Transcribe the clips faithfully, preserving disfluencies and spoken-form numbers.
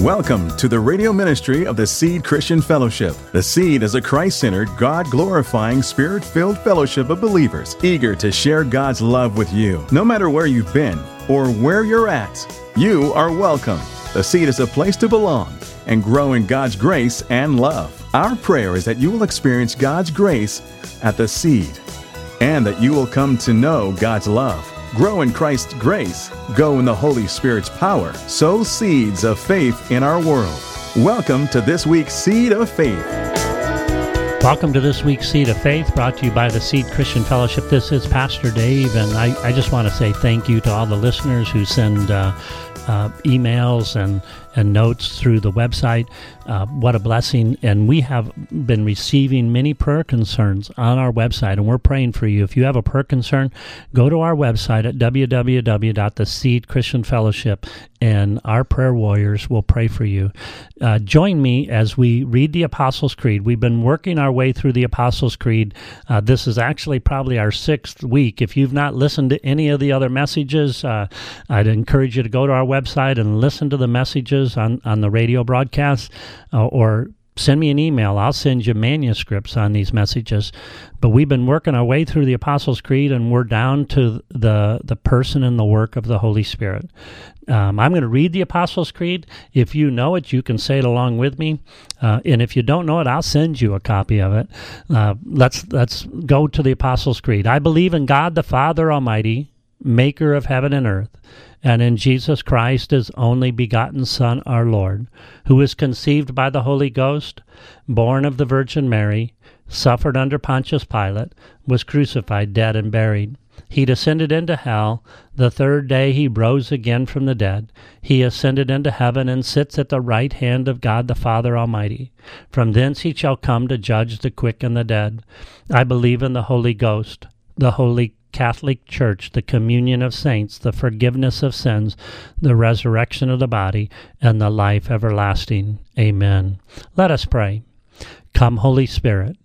Welcome to the radio ministry of the Seed Christian Fellowship. The Seed is a Christ-centered, God-glorifying, Spirit-filled fellowship of believers eager to share God's love with you. No matter where you've been or where you're at, you are welcome. The Seed is a place to belong and grow in God's grace and love. Our prayer is that you will experience God's grace at the Seed and that you will come to know God's love. Grow in Christ's grace, go in the Holy Spirit's power, sow seeds of faith in our world. Welcome to this week's Seed of Faith. Welcome to this week's Seed of Faith, brought to you by the Seed Christian Fellowship. This is Pastor Dave, and I, I just want to say thank you to all the listeners who send uh, uh, emails and, and notes through the website. Uh, what a blessing. And we have been receiving many prayer concerns on our website, and we're praying for you. If you have a prayer concern, go to our website at w w w dot the seed christian fellowship, and our prayer warriors will pray for you. Uh, join me as we read the Apostles' Creed. We've been working our way through the Apostles' Creed. Uh, this is actually probably our sixth week. If you've not listened to any of the other messages, uh, I'd encourage you to go to our website and listen to the messages on, on the radio broadcast. Uh, or send me an email. I'll send you manuscripts on these messages. But we've been working our way through the Apostles' Creed, and we're down to the, the person and the work of the Holy Spirit. Um, I'm going to read the Apostles' Creed. If you know it, you can say it along with me. Uh, and if you don't know it, I'll send you a copy of it. Uh, let's, let's go to the Apostles' Creed. I believe in God the Father Almighty, maker of heaven and earth, and in Jesus Christ, his only begotten Son, our Lord, who was conceived by the Holy Ghost, born of the Virgin Mary, suffered under Pontius Pilate, was crucified, dead, and buried. He descended into hell. The third day he rose again from the dead. He ascended into heaven and sits at the right hand of God the Father Almighty. From thence he shall come to judge the quick and the dead. I believe in the Holy Ghost, the Holy Catholic Church, the communion of saints, the forgiveness of sins, the resurrection of the body, and the life everlasting. Amen. Let us pray. Come, Holy Spirit,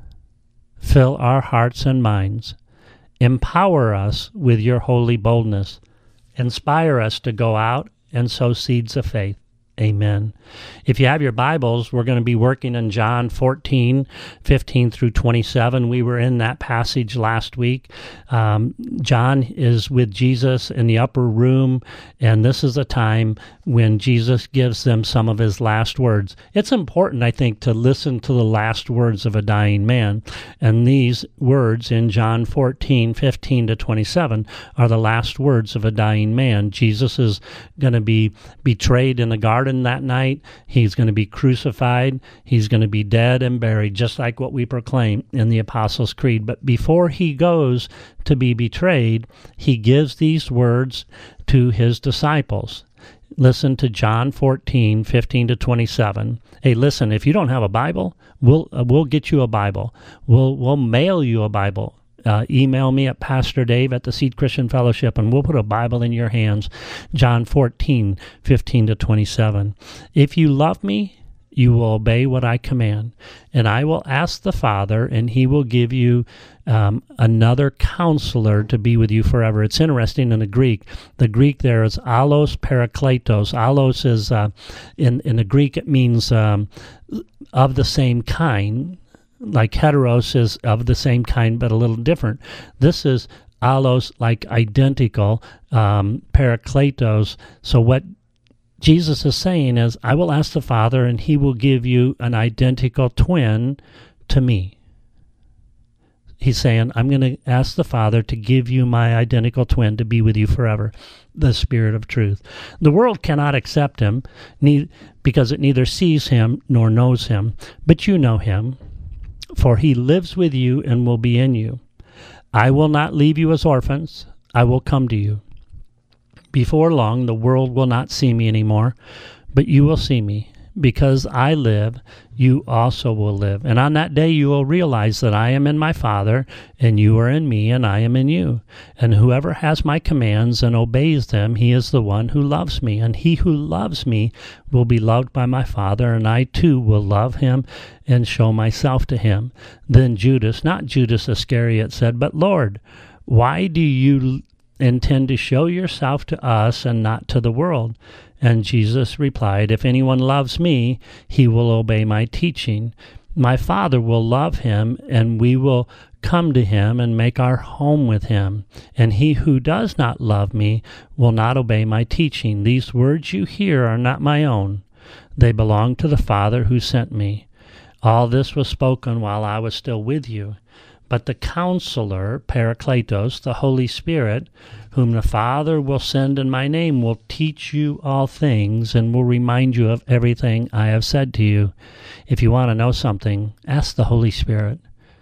fill our hearts and minds. Empower us with your holy boldness. Inspire us to go out and sow seeds of faith. Amen. If you have your Bibles, we're going to be working in John fourteen, fifteen through twenty-seven. We were in that passage last week. Um, John is with Jesus in the upper room, and this is a time when Jesus gives them some of his last words. It's important, I think, to listen to the last words of a dying man, and these words in John fourteen, fifteen to twenty-seven are the last words of a dying man. Jesus is going to be betrayed in the garden that night. He's going to be crucified. He's going to be dead and buried, just like what we proclaim in the Apostles' Creed. But before he goes to be betrayed, he gives these words to his disciples. Listen to John fourteen, fifteen to twenty-seven. Hey, listen, if you don't have a Bible, we'll uh, we'll get you a Bible. We'll we'll mail you a Bible. Uh, email me at Pastor Dave at the Seed Christian Fellowship, and we'll put a Bible in your hands. John fourteen, fifteen to twenty-seven. If you love me, you will obey what I command, and I will ask the Father, and he will give you um, another counselor to be with you forever. It's interesting in the Greek. The Greek there is allos parakletos. Allos is, uh, in, in the Greek, it means um, of the same kind. Like heteros is of the same kind, but a little different. This is allos, like identical, um, parakletos. So what Jesus is saying is, I will ask the Father, and he will give you an identical twin to me. He's saying, I'm going to ask the Father to give you my identical twin to be with you forever, the Spirit of truth. The world cannot accept him ne- because it neither sees him nor knows him, but you know him, for he lives with you and will be in you. I will not leave you as orphans. I will come to you. Before long, the world will not see me anymore, but you will see me. Because I live, you also will live. And on that day you will realize that I am in my Father, and you are in me, and I am in you. And whoever has my commands and obeys them, he is the one who loves me. And he who loves me will be loved by my Father, and I too will love him and show myself to him. Then Judas, not Judas Iscariot, said, But Lord, why do you intend to show yourself to us and not to the world?" And Jesus replied, "If anyone loves me, he will obey my teaching. My Father will love him, and we will come to him and make our home with him. And he who does not love me will not obey my teaching. These words you hear are not my own. They belong to the Father who sent me. All this was spoken while I was still with you. But the Counselor, Parakletos, the Holy Spirit, whom the Father will send in my name, will teach you all things and will remind you of everything I have said to you. If you want to know something, ask the Holy Spirit.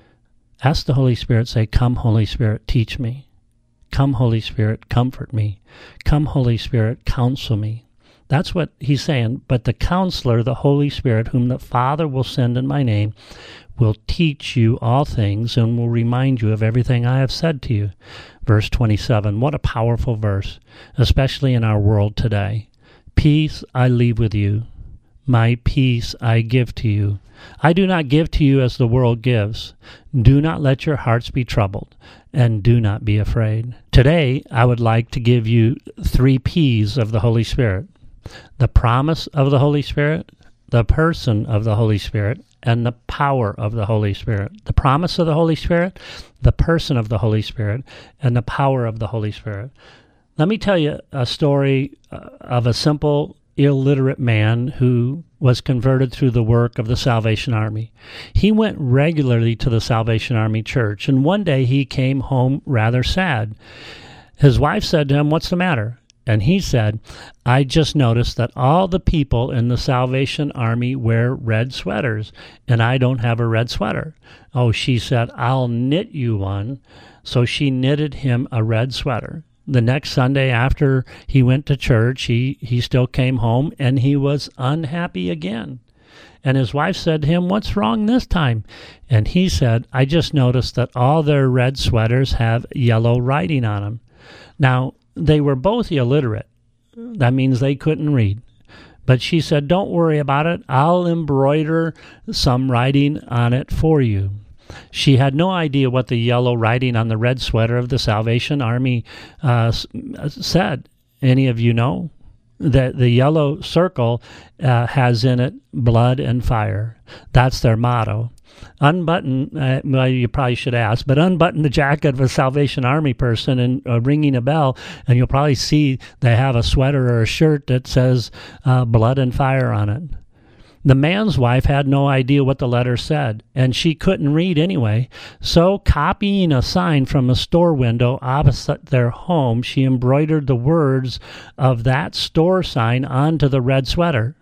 Ask the Holy Spirit, say, "Come, Holy Spirit, teach me. Come, Holy Spirit, comfort me. Come, Holy Spirit, counsel me." That's what he's saying. But the Counselor, the Holy Spirit, whom the Father will send in my name, will teach you all things and will remind you of everything I have said to you. Verse twenty-seven, what a powerful verse, especially in our world today. "Peace I leave with you. My peace I give to you. I do not give to you as the world gives. Do not let your hearts be troubled, and do not be afraid." Today, I would like to give you three P's of the Holy Spirit. The promise of the Holy Spirit, the person of the Holy Spirit, and the power of the Holy Spirit. The promise of the Holy Spirit, the person of the Holy Spirit, and the power of the Holy Spirit. Let me tell you a story of a simple, illiterate man who was converted through the work of the Salvation Army. He went regularly to the Salvation Army church, and one day he came home rather sad. His wife said to him, "What's the matter?" And he said, "I just noticed that all the people in the Salvation Army wear red sweaters, and I don't have a red sweater." Oh, she said, "I'll knit you one." So she knitted him a red sweater. The next Sunday after he went to church, he, he still came home, and he was unhappy again. And his wife said to him, "What's wrong this time?" And he said, "I just noticed that all their red sweaters have yellow writing on them." Now, they were both illiterate. That means they couldn't read. But she said, "Don't worry about it. I'll embroider some writing on it for you." She had no idea what the yellow writing on the red sweater of the Salvation Army uh, said. Any of you know? The, the yellow circle uh, has in it blood and fire. That's their motto. Unbutton, uh, well, you probably should ask, but unbutton the jacket of a Salvation Army person and uh, ringing a bell, and you'll probably see they have a sweater or a shirt that says uh, blood and fire on it. The man's wife had no idea what the letter said, and she couldn't read anyway. So, copying a sign from a store window opposite their home, she embroidered the words of that store sign onto the red sweater.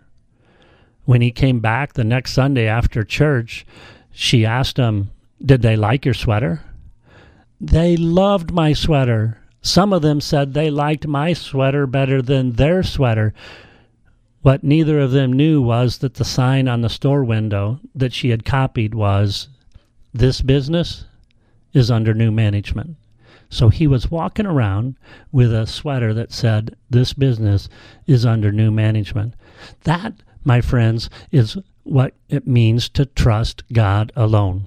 When he came back the next Sunday after church, she asked him, "Did they like your sweater?" "They loved my sweater. Some of them said they liked my sweater better than their sweater." What neither of them knew was that the sign on the store window that she had copied was, "This business is under new management." So he was walking around with a sweater that said, "This business is under new management." That, my friends, is what it means to trust God alone.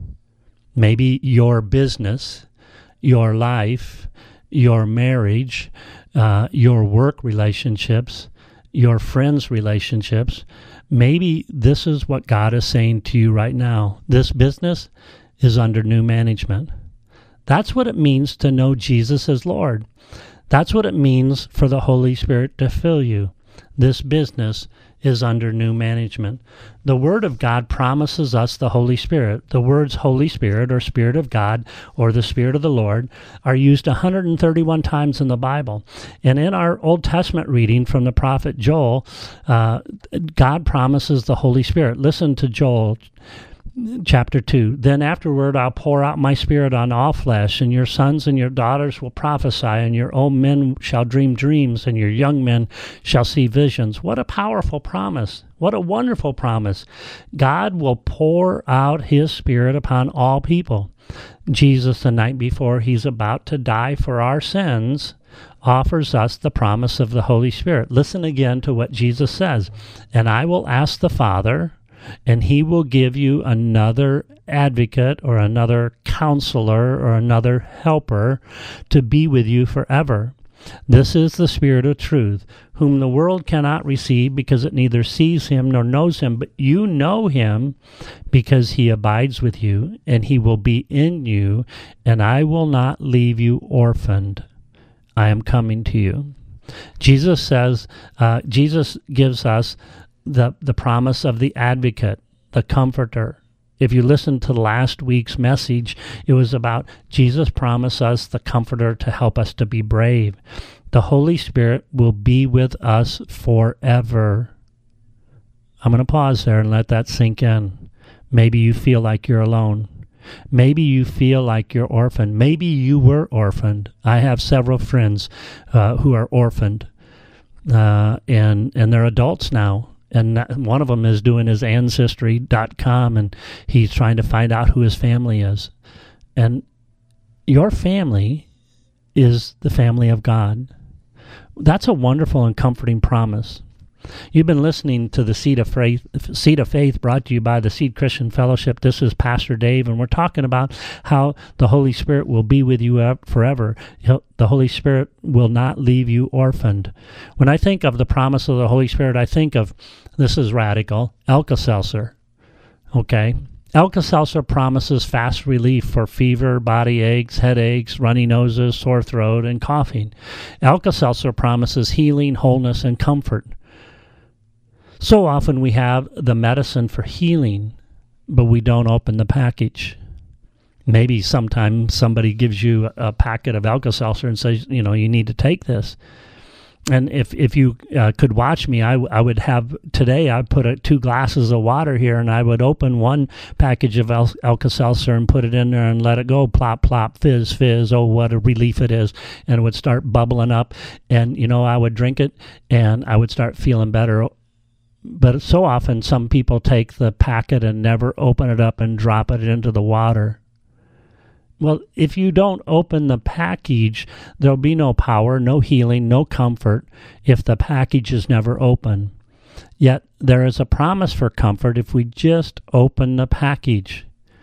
Maybe your business, your life, your marriage, uh, your work relationships, your friends' relationships, maybe this is what God is saying to you right now. This business is under new management. That's what it means to know Jesus as Lord. That's what it means for the Holy Spirit to fill you. This business is under new management. The Word of God promises us the Holy Spirit. The words Holy Spirit or Spirit of God or the Spirit of the Lord are used one hundred thirty-one times in the Bible. And in our Old Testament reading from the prophet Joel, uh, God promises the Holy Spirit. Listen to Joel chapter two. "Then afterward I'll pour out my Spirit on all flesh, and your sons and your daughters will prophesy, and your old men shall dream dreams, and your young men shall see visions." What a powerful promise. What a wonderful promise. God will pour out his Spirit upon all people. Jesus, the night before he's about to die for our sins, offers us the promise of the Holy Spirit. Listen again to what Jesus says. "And I will ask the Father, and he will give you another advocate or another counselor or another helper to be with you forever. This is the Spirit of truth, whom the world cannot receive because it neither sees him nor knows him, but you know him because he abides with you, and he will be in you, and I will not leave you orphaned. I am coming to you. Jesus says, uh, Jesus gives us the, the promise of the advocate, the comforter. If you listen to last week's message, it was about Jesus promised us the comforter to help us to be brave. The Holy Spirit will be with us forever. I'm going to pause there and let that sink in. Maybe you feel like you're alone. Maybe you feel like you're orphaned. Maybe you were orphaned. I have several friends uh, who are orphaned, uh, and and they're adults now. And one of them is doing his ancestry dot com, and he's trying to find out who his family is. And your family is the family of God. That's a wonderful and comforting promise. You've been listening to the Seed of Faith, Seed of Faith, brought to you by the Seed Christian Fellowship. This is Pastor Dave, and we're talking about how the Holy Spirit will be with you forever. He'll, the Holy Spirit will not leave you orphaned. When I think of the promise of the Holy Spirit, I think of, this is radical, Alka-Seltzer. Okay? Alka-Seltzer promises fast relief for fever, body aches, headaches, runny noses, sore throat, and coughing. Alka-Seltzer promises healing, wholeness, and comfort. So often we have the medicine for healing, but we don't open the package. Maybe sometime somebody gives you a packet of Alka-Seltzer and says, you know, you need to take this. And if if you uh, could watch me, I, I would have, today I'd put a, two glasses of water here, and I would open one package of Al- Alka-Seltzer and put it in there and let it go, plop, plop, fizz, fizz, oh, what a relief it is. And it would start bubbling up, and, you know, I would drink it, and I would start feeling better. But so often some people take the packet and never open it up and drop it into the water. Well, if you don't open the package, there'll be no power, no healing, no comfort if the package is never open. Yet there is a promise for comfort if we just open the package.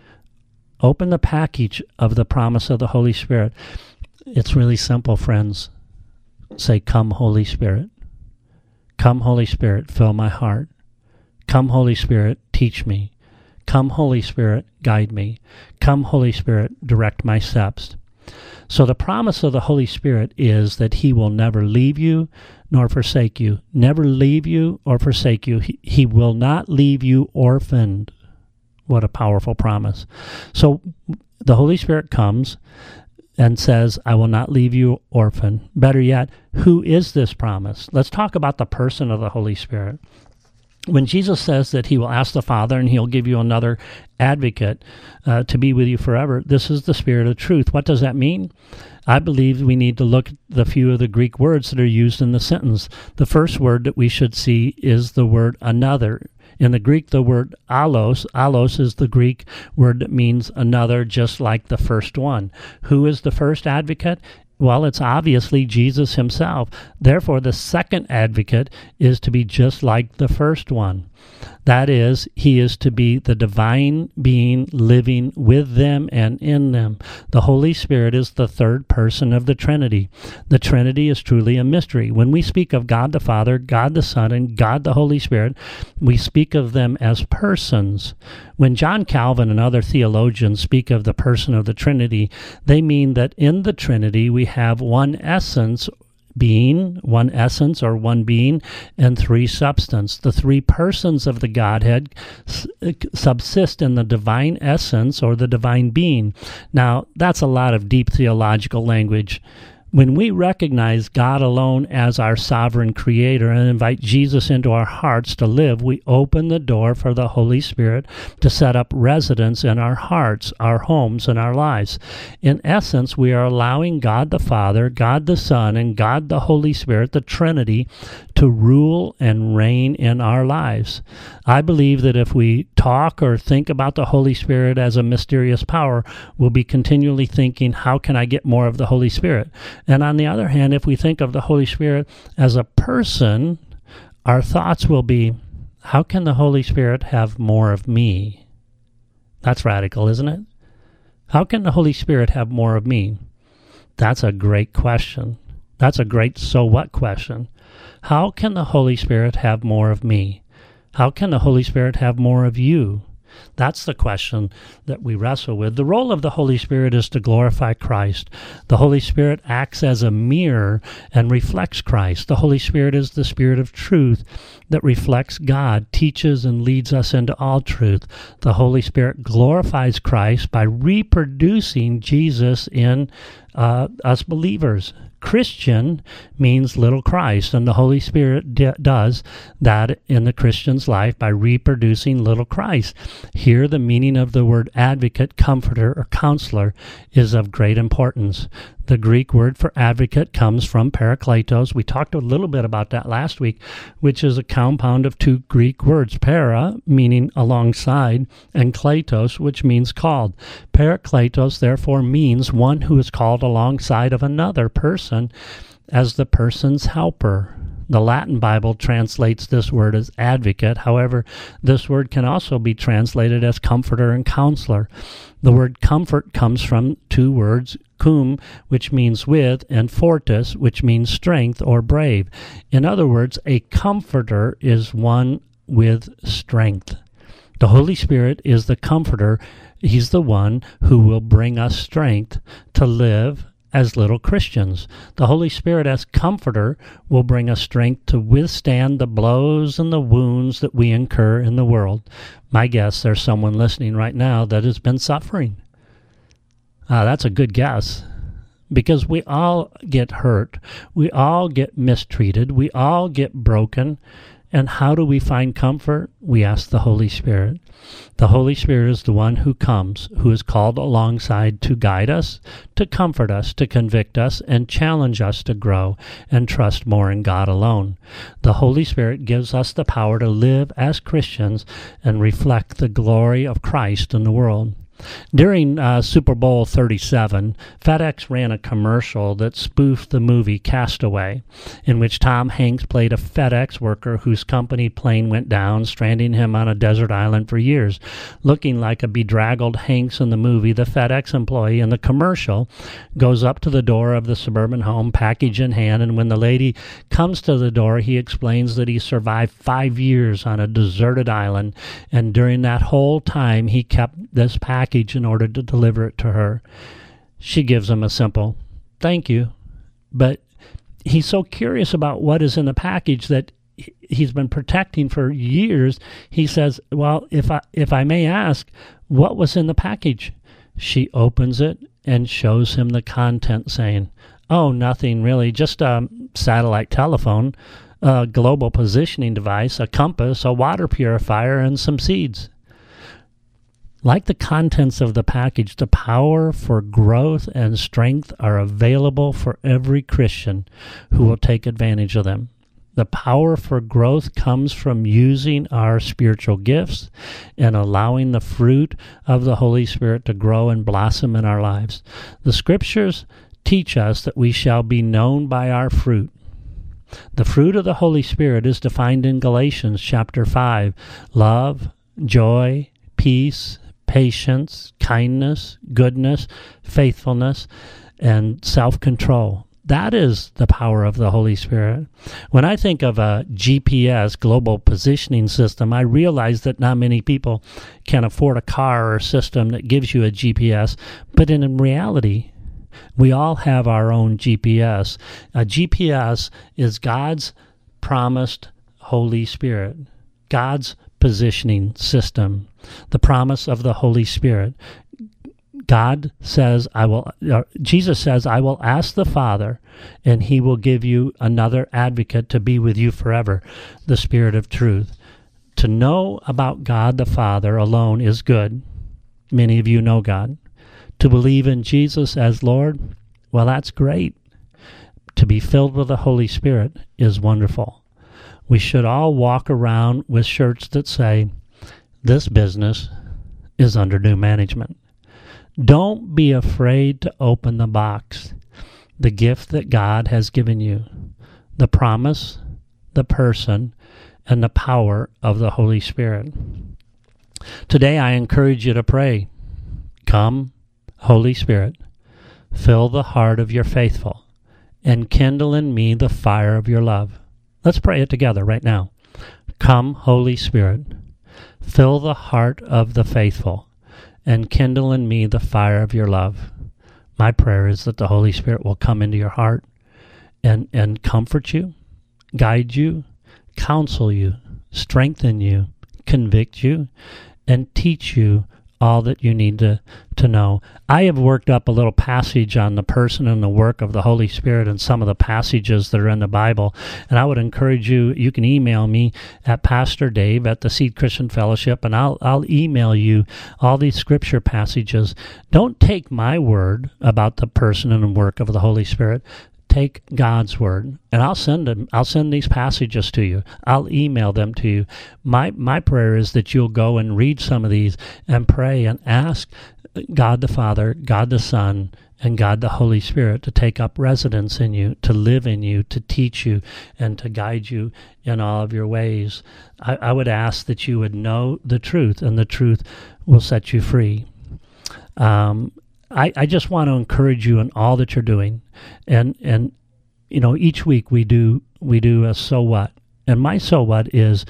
Open the package of the promise of the Holy Spirit. It's really simple, friends. Say, "Come, Holy Spirit. Come, Holy Spirit, fill my heart. Come, Holy Spirit, teach me. Come, Holy Spirit, guide me. Come, Holy Spirit, direct my steps." So the promise of the Holy Spirit is that he will never leave you nor forsake you. Never leave you or forsake you. He, he will not leave you orphaned. What a powerful promise. So the Holy Spirit comes and says, I will not leave you orphan. Better yet, who is this promise? Let's talk about the person of the Holy Spirit. When Jesus says that he will ask the Father and he'll give you another advocate uh, to be with you forever, this is the Spirit of truth. What does that mean? I believe we need to look at the few of the Greek words that are used in the sentence. The first word that we should see is the word another. In the Greek, the word allos, allos is the Greek word that means another, just like the first one. Who is the first advocate? Well, it's obviously Jesus himself. Therefore, the second advocate is to be just like the first one. That is, he is to be the divine being living with them and in them. The Holy Spirit is the third person of the Trinity. The Trinity is truly a mystery. When we speak of God the Father, God the Son, and God the Holy Spirit, we speak of them as persons. When John Calvin and other theologians speak of the person of the Trinity, they mean that in the Trinity we have one essence, being, one essence or one being, and three substance. The three persons of the Godhead subsist in the divine essence or the divine being. Now, that's a lot of deep theological language. When we recognize God alone as our sovereign creator and invite Jesus into our hearts to live, we open the door for the Holy Spirit to set up residence in our hearts, our homes, and our lives. In essence, we are allowing God the Father, God the Son, and God the Holy Spirit, the Trinity, to rule and reign in our lives. I believe that if we talk or think about the Holy Spirit as a mysterious power, we'll be continually thinking, how can I get more of the Holy Spirit? And on the other hand, if we think of the Holy Spirit as a person, our thoughts will be, How can the Holy Spirit have more of me? That's radical, isn't it? How can the Holy Spirit have more of me? That's a great question. That's a great so what question. How can the Holy Spirit have more of me? How can the Holy Spirit have more of you? That's the question that we wrestle with. The role of the Holy Spirit is to glorify Christ. The Holy Spirit acts as a mirror and reflects Christ. The Holy Spirit is the Spirit of truth that reflects God, teaches and leads us into all truth. The Holy Spirit glorifies Christ by reproducing Jesus in uh, us believers. Christian means little Christ, and the Holy Spirit d- does that in the Christian's life by reproducing little Christ. Here, the meaning of the word advocate, comforter, or counselor is of great importance. The Greek word for advocate comes from parakletos. We talked a little bit about that last week, which is a compound of two Greek words, para, meaning alongside, and kletos, which means called. Parakletos, therefore, means one who is called alongside of another person as the person's helper. The Latin Bible translates this word as advocate. However, this word can also be translated as comforter and counselor. The word comfort comes from two words, cum, which means with, and fortis, which means strength or brave. In other words, a comforter is one with strength. The Holy Spirit is the comforter. He's the one who will bring us strength to live as little Christians. The Holy Spirit as comforter will bring us strength to withstand the blows and the wounds that we incur in the world. My guess, there's someone listening right now that has been suffering. Uh, that's a good guess, because we all get hurt. We all get mistreated. We all get broken. And how do we find comfort? We ask the Holy Spirit. The Holy Spirit is the one who comes, who is called alongside to guide us, to comfort us, to convict us, and challenge us to grow and trust more in God alone. The Holy Spirit gives us the power to live as Christians and reflect the glory of Christ in the world. During uh, Super Bowl thirty-seven, FedEx ran a commercial that spoofed the movie Castaway, in which Tom Hanks played a FedEx worker whose company plane went down, stranding him on a desert island for years. Looking like a bedraggled Hanks in the movie, the FedEx employee in the commercial goes up to the door of the suburban home, package in hand, and when the lady comes to the door, he explains that he survived five years on a deserted island, and during that whole time, he kept this package in order to deliver it to her. She gives him a simple thank you, but he's so curious about what is in the package that he's been protecting for years. He says, well, if I if I may ask, what was in the package? She opens it and shows him the content, saying, oh, nothing really, just a satellite telephone, a global positioning device, a compass, a water purifier, and some seeds. Like the contents of the package, the power for growth and strength are available for every Christian who will take advantage of them. The power for growth comes from using our spiritual gifts and allowing the fruit of the Holy Spirit to grow and blossom in our lives. The Scriptures teach us that we shall be known by our fruit. The fruit of the Holy Spirit is defined in Galatians chapter five. Love, joy, peace, patience, kindness, goodness, faithfulness, and self-control. That is the power of the Holy Spirit. When I think of a G P S, global positioning system, I realize that not many people can afford a car or a system that gives you a G P S, but in reality, we all have our own G P S. A G P S is God's promised Holy Spirit, God's positioning system, the promise of the Holy Spirit. God says, I will, uh, Jesus says, I will ask the Father, and he will give you another advocate to be with you forever, the Spirit of truth. To know about God the Father alone is good. Many of you know God. To believe in Jesus as Lord, well, that's great. To be filled with the Holy Spirit is wonderful. We should all walk around with shirts that say, this business is under new management. Don't be afraid to open the box, the gift that God has given you, the promise, the person, and the power of the Holy Spirit. Today I encourage you to pray, "Come, Holy Spirit, fill the heart of your faithful, and kindle in me the fire of your love." Let's pray it together right now. Come, Holy Spirit, fill the heart of the faithful, and kindle in me the fire of your love. My prayer is that the Holy Spirit will come into your heart and, and comfort you, guide you, counsel you, strengthen you, convict you, and teach you all that you need to, to know. I have worked up a little passage on the person and the work of the Holy Spirit and some of the passages that are in the Bible. And I would encourage you, you can email me at Pastor Dave at the Seed Christian Fellowship, and I'll, I'll email you all these scripture passages. Don't take my word about the person and work of the Holy Spirit. Take God's word, and I'll send them. I'll send these passages to you. I'll email them to you. My my prayer is that you'll go and read some of these and pray and ask God the Father, God the Son, and God the Holy Spirit to take up residence in you, to live in you, to teach you, and to guide you in all of your ways. I, I would ask that you would know the truth, and the truth will set you free. Um, I, I just want to encourage you in all that you're doing. And, and you know, each week we do we do a so what. And my so what is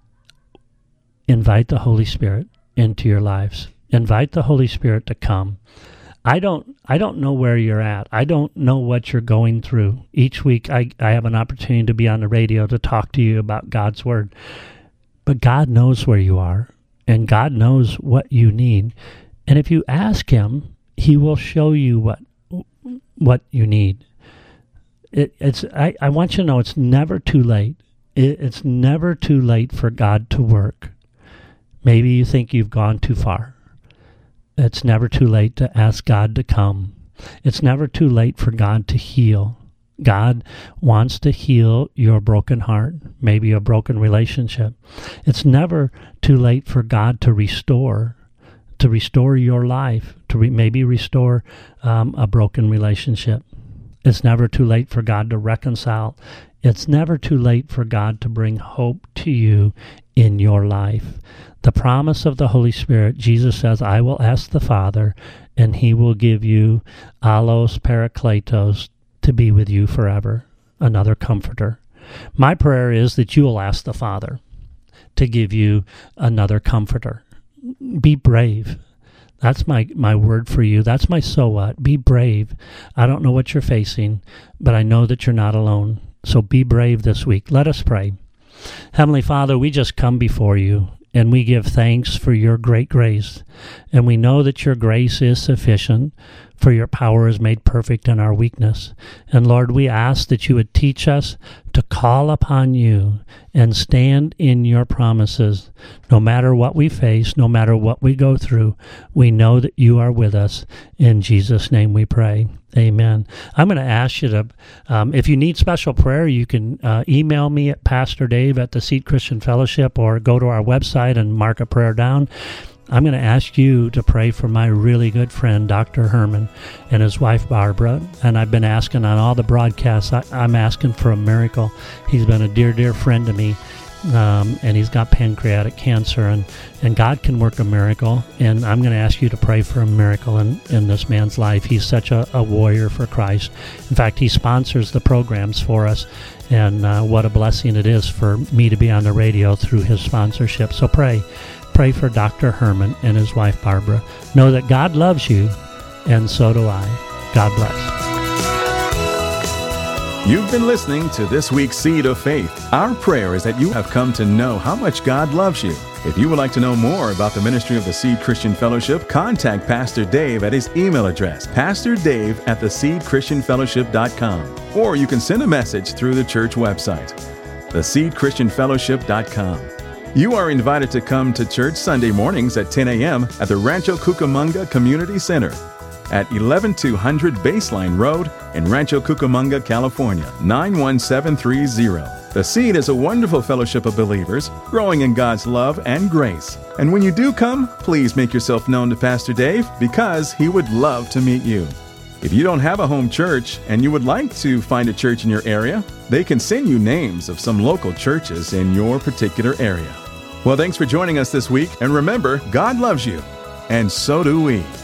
invite the Holy Spirit into your lives. Invite the Holy Spirit to come. I don't I don't know where you're at. I don't know what you're going through. Each week I, I have an opportunity to be on the radio to talk to you about God's Word. But God knows where you are, and God knows what you need. And if you ask Him, He will show you what what you need. It, it's I, I want you to know it's never too late. It, it's never too late for God to work. Maybe you think you've gone too far. It's never too late to ask God to come. It's never too late for God to heal. God wants to heal your broken heart, maybe a broken relationship. It's never too late for God to restore to restore your life, to re- maybe restore um, a broken relationship. It's never too late for God to reconcile. It's never too late for God to bring hope to you in your life. The promise of the Holy Spirit, Jesus says, I will ask the Father, and He will give you allos parakletos to be with you forever, another comforter. My prayer is that you will ask the Father to give you another comforter. Be brave. That's my, my word for you. That's my so what. Be brave. I don't know what you're facing, but I know that you're not alone. So be brave this week. Let us pray. Heavenly Father, we just come before you, and we give thanks for your great grace. And we know that your grace is sufficient, for your power is made perfect in our weakness. And Lord, we ask that you would teach us to call upon you and stand in your promises. No matter what we face, no matter what we go through, we know that you are with us. In Jesus' name we pray. Amen. I'm going to ask you to, um, if you need special prayer, you can uh, email me at Pastor Dave at the Seed Christian Fellowship, or go to our website and mark a prayer down. I'm going to ask you to pray for my really good friend, Doctor Herman, and his wife, Barbara. And I've been asking on all the broadcasts, I, I'm asking for a miracle. He's been a dear, dear friend to me, um, and he's got pancreatic cancer, and, and God can work a miracle. And I'm going to ask you to pray for a miracle in, in this man's life. He's such a, a warrior for Christ. In fact, he sponsors the programs for us, and uh, what a blessing it is for me to be on the radio through his sponsorship. So pray. Pray for Doctor Herman and his wife, Barbara. Know that God loves you, and so do I. God bless. You've been listening to this week's Seed of Faith. Our prayer is that you have come to know how much God loves you. If you would like to know more about the ministry of the Seed Christian Fellowship, contact Pastor Dave at his email address, pastor dave at the seed christian fellowship dot com. Or you can send a message through the church website, the seed christian fellowship dot com. You are invited to come to church Sunday mornings at ten a.m. at the Rancho Cucamonga Community Center at eleven two hundred Baseline Road in Rancho Cucamonga, California, nine one seven three zero. The Seed is a wonderful fellowship of believers growing in God's love and grace. And when you do come, please make yourself known to Pastor Dave, because he would love to meet you. If you don't have a home church and you would like to find a church in your area, they can send you names of some local churches in your particular area. Well, thanks for joining us this week, and remember, God loves you, and so do we.